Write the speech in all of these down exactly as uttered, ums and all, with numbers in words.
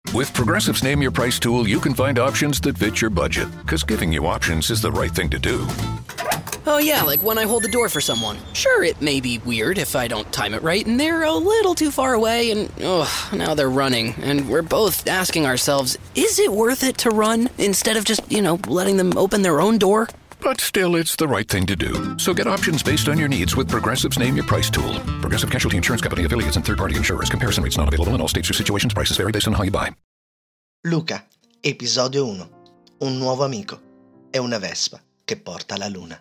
With Progressive's Name Your Price tool, you can find options that fit your budget, because giving you options is the right thing to do. Oh yeah, like when I hold the door for someone. Sure, it may be weird if I don't time it right, and they're a little too far away, and oh, now they're running, and we're both asking ourselves, is it worth it to run, instead of just, you know, letting them open their own door? But still, it's the right thing to do. So get options based on your needs with Progressive's Name Your Price tool. Progressive Casualty Insurance Company, affiliates, and third-party insurers. Comparison rates not available in all states or situations. Prices vary based on how you buy. Luca, episodio uno. Un nuovo amico e una vespa che porta la luna.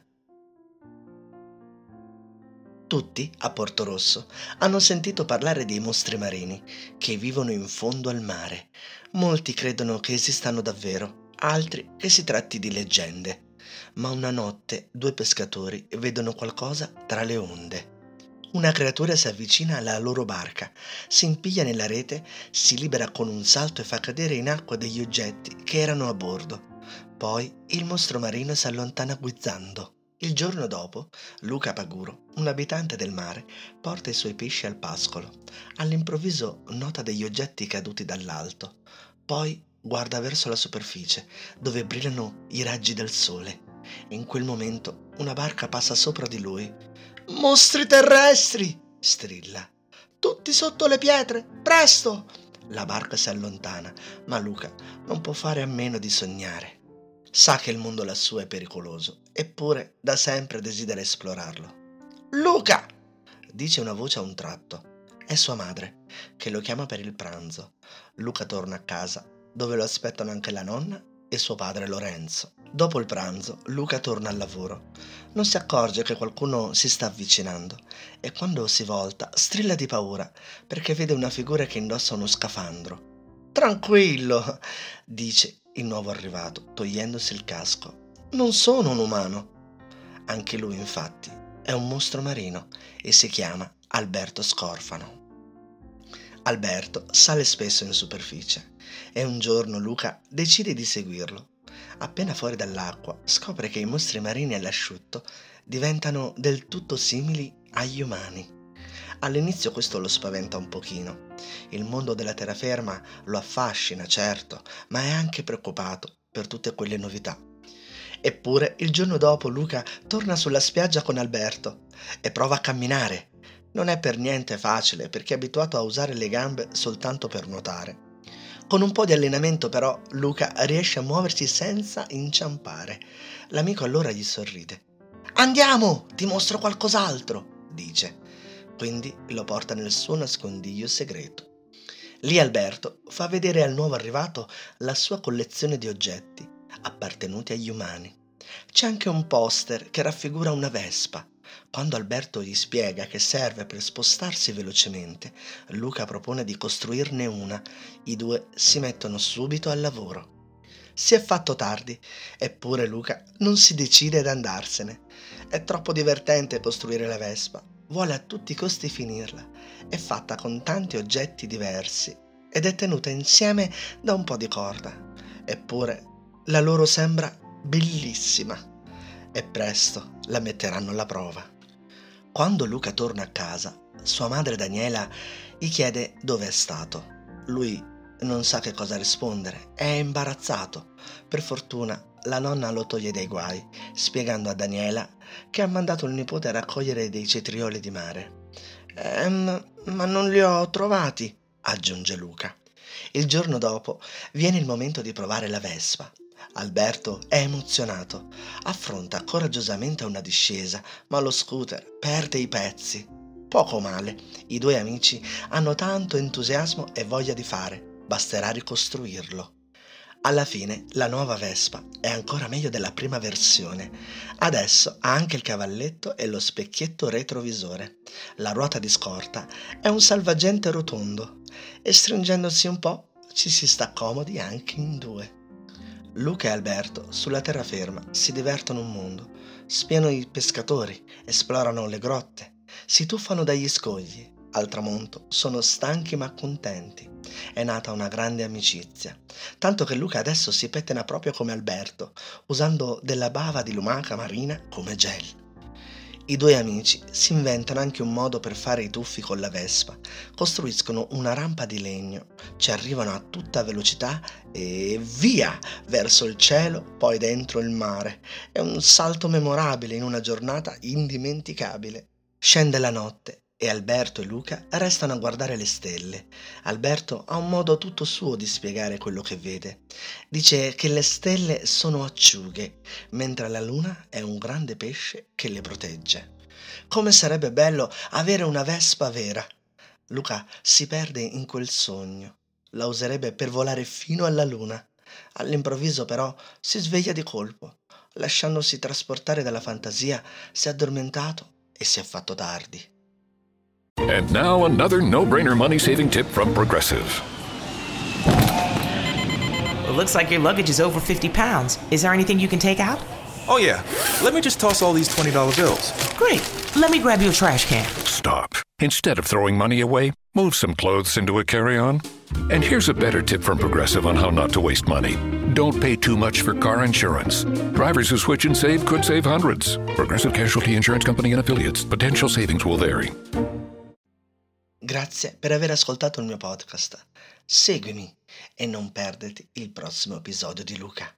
Tutti, a Porto Rosso, hanno sentito parlare dei mostri marini che vivono in fondo al mare. Molti credono che esistano davvero, altri che si tratti di leggende. Ma una notte due pescatori vedono qualcosa tra le onde. Una creatura si avvicina alla loro barca, si impiglia nella rete, si libera con un salto e fa cadere in acqua degli oggetti che erano a bordo. Poi il mostro marino si allontana guizzando. Il giorno dopo, Luca Paguro, un abitante del mare, porta i suoi pesci al pascolo. All'improvviso nota degli oggetti caduti dall'alto. Poi guarda verso la superficie, dove brillano i raggi del sole. In quel momento una barca passa sopra di lui. «Mostri terrestri!» strilla. «Tutti sotto le pietre! Presto!» La barca si allontana, ma Luca non può fare a meno di sognare. Sa che il mondo lassù è pericoloso, eppure da sempre desidera esplorarlo. «Luca!» dice una voce a un tratto. È sua madre, che lo chiama per il pranzo. Luca torna a casa, dove lo aspettano anche la nonna e suo padre Lorenzo. Dopo il pranzo, Luca torna al lavoro. Non si accorge che qualcuno si sta avvicinando e quando si volta strilla di paura perché vede una figura che indossa uno scafandro. «Tranquillo», dice il nuovo arrivato, togliendosi il casco. «Non sono un umano». Anche lui, infatti, è un mostro marino e si chiama Alberto Scorfano. Alberto sale spesso in superficie e un giorno Luca decide di seguirlo. Appena fuori dall'acqua scopre che i mostri marini all'asciutto diventano del tutto simili agli umani. All'inizio questo lo spaventa un pochino. Il mondo della terraferma lo affascina, certo, ma è anche preoccupato per tutte quelle novità. Eppure il giorno dopo Luca torna sulla spiaggia con Alberto e prova a camminare. Non è per niente facile perché è abituato a usare le gambe soltanto per nuotare. Con un po' di allenamento però Luca riesce a muoversi senza inciampare. L'amico allora gli sorride. «Andiamo, ti mostro qualcos'altro», dice. Quindi lo porta nel suo nascondiglio segreto. Lì Alberto fa vedere al nuovo arrivato la sua collezione di oggetti appartenuti agli umani. C'è anche un poster che raffigura una vespa. Quando Alberto gli spiega che serve per spostarsi velocemente, Luca propone di costruirne una. I due si mettono subito al lavoro. Si è fatto tardi, eppure Luca non si decide ad andarsene. È troppo divertente costruire la vespa. Vuole a tutti i costi finirla. È fatta con tanti oggetti diversi ed è tenuta insieme da un po' di corda. Eppure la loro sembra bellissima e presto la metteranno alla prova. Quando Luca torna a casa, sua madre Daniela gli chiede dove è stato. Lui non sa che cosa rispondere, è imbarazzato. Per fortuna la nonna lo toglie dai guai, spiegando a Daniela che ha mandato il nipote a raccogliere dei cetrioli di mare. Ehm, ma non li ho trovati, aggiunge Luca. Il giorno dopo viene il momento di provare la vespa. Alberto è emozionato, affronta coraggiosamente una discesa, ma lo scooter perde i pezzi. Poco male, i due amici hanno tanto entusiasmo e voglia di fare, basterà ricostruirlo. Alla fine la nuova Vespa è ancora meglio della prima versione. Adesso ha anche il cavalletto e lo specchietto retrovisore. La ruota di scorta è un salvagente rotondo e stringendosi un po' ci si sta comodi anche in due. Luca e Alberto sulla terraferma si divertono un mondo, spiano i pescatori, esplorano le grotte, si tuffano dagli scogli. Al tramonto sono stanchi ma contenti. È nata una grande amicizia, tanto che Luca adesso si pettina proprio come Alberto, usando della bava di lumaca marina come gel. I due amici si inventano anche un modo per fare i tuffi con la Vespa. Costruiscono una rampa di legno, ci arrivano a tutta velocità e via verso il cielo, poi dentro il mare. È un salto memorabile in una giornata indimenticabile. Scende la notte e Alberto e Luca restano a guardare le stelle. Alberto ha un modo tutto suo di spiegare quello che vede. Dice che le stelle sono acciughe, mentre la luna è un grande pesce che le protegge. Come sarebbe bello avere una Vespa vera! Luca si perde in quel sogno. La userebbe per volare fino alla luna. All'improvviso però si sveglia di colpo. Lasciandosi trasportare dalla fantasia, si è addormentato e si è fatto tardi. And now another no-brainer money-saving tip from Progressive. It looks like your luggage is over fifty pounds. Is there anything you can take out? Oh yeah, let me just toss all these twenty dollar bills. Great. Let me grab you a trash can. Stop. Instead of throwing money away, move some clothes into a carry-on. And here's a better tip from Progressive on how not to waste money. Don't pay too much for car insurance. Drivers who switch and save could save hundreds. Progressive Casualty Insurance Company and Affiliates. Potential savings will vary. Grazie per aver ascoltato il mio podcast. Seguimi e non perderti il prossimo episodio di Luca.